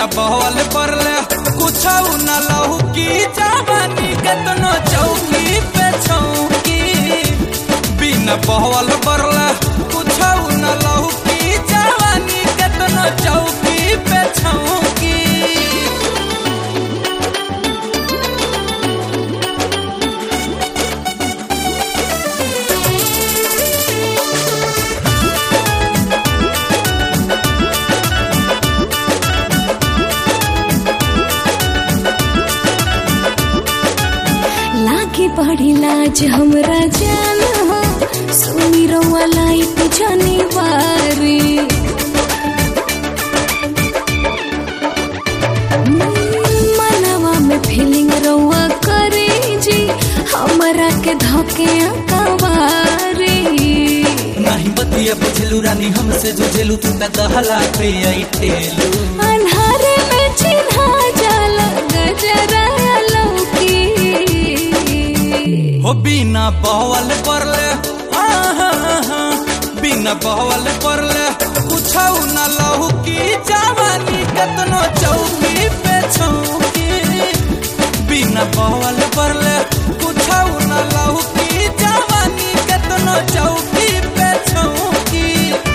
बिना बहल परले कुछ न लहू की जवानी केतनो चौकी पे छौकी बिना बहल परले कुछ न लहू की जवानी केतनो चौकी पे छौकी। बड़ी लाज हमरा जान हो सुनी रउआ लाइट जानी बारी मनवा में फीलिंग रउआ करे जी हमरा के धके कवारी नहीं बतिया बुझलू रानी हमसे जुझेलू तू त कहला पे आई ठेलू अन्हारे में चिन्हा जाला गजरा लौकी हो बिना बहल परले बिना बहल परले कुछ न लहू की जवानी केतनो चौकी पे छौकी बिना बहल परले कुछ न लहू की जवानी केतनो चौकी पे छौकी।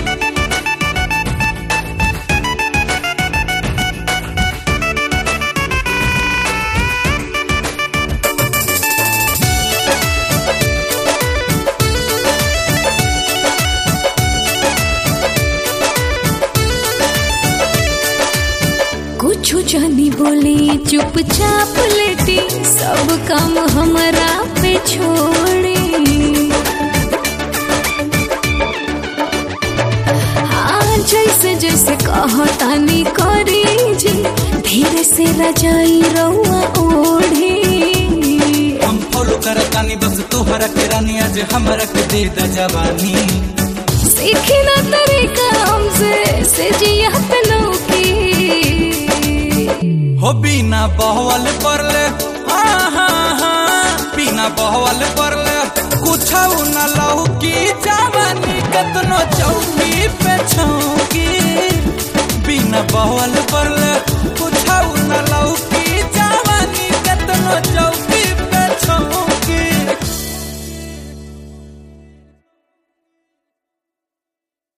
कुछ जानी बोली चुपचाप लेटी सब काम हमरा पे छोड़ी हाँ जैसे जैसे कहतानी करी जी धीरे से रजाई रउआ ओढ़ी हम फॉलो करतानी बस तोहरा के रानी आज हमरा के दे द जवानी सीखी ना तरीका हमसे से जिया पे लौकी हो बिना बहल परले बिना बहल परले कुछ न लहू की जवानी केतनो चौकी पे छौकी बिना बहल परले